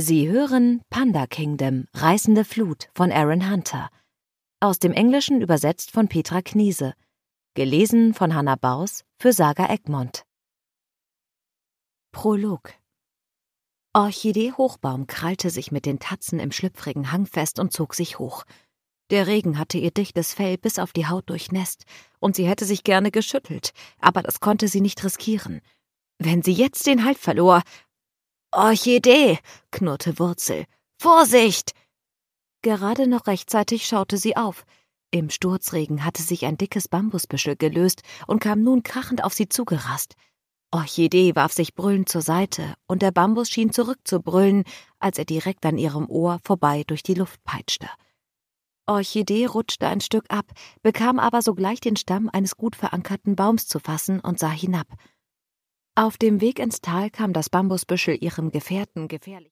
Sie hören Panda Kingdom – Reißende Flut von Aaron Hunter. Aus dem Englischen übersetzt von Petra Kniese. Gelesen von Hannah Baus für Saga Egmont. Prolog. Orchidee-Hochbaum krallte sich mit den Tatzen im schlüpfrigen Hang fest und zog sich hoch. Der Regen hatte ihr dichtes Fell bis auf die Haut durchnässt, und sie hätte sich gerne geschüttelt, aber das konnte sie nicht riskieren. Wenn sie jetzt den Halt verlor... »Orchidee«, knurrte Wurzel. »Vorsicht!« Gerade noch rechtzeitig schaute sie auf. Im Sturzregen hatte sich ein dickes Bambusbüschel gelöst und kam nun krachend auf sie zugerast. Orchidee warf sich brüllend zur Seite, und der Bambus schien zurückzubrüllen, als er direkt an ihrem Ohr vorbei durch die Luft peitschte. Orchidee rutschte ein Stück ab, bekam aber sogleich den Stamm eines gut verankerten Baums zu fassen und sah hinab. Auf dem Weg ins Tal kam das Bambusbüschel ihrem Gefährten gefährlich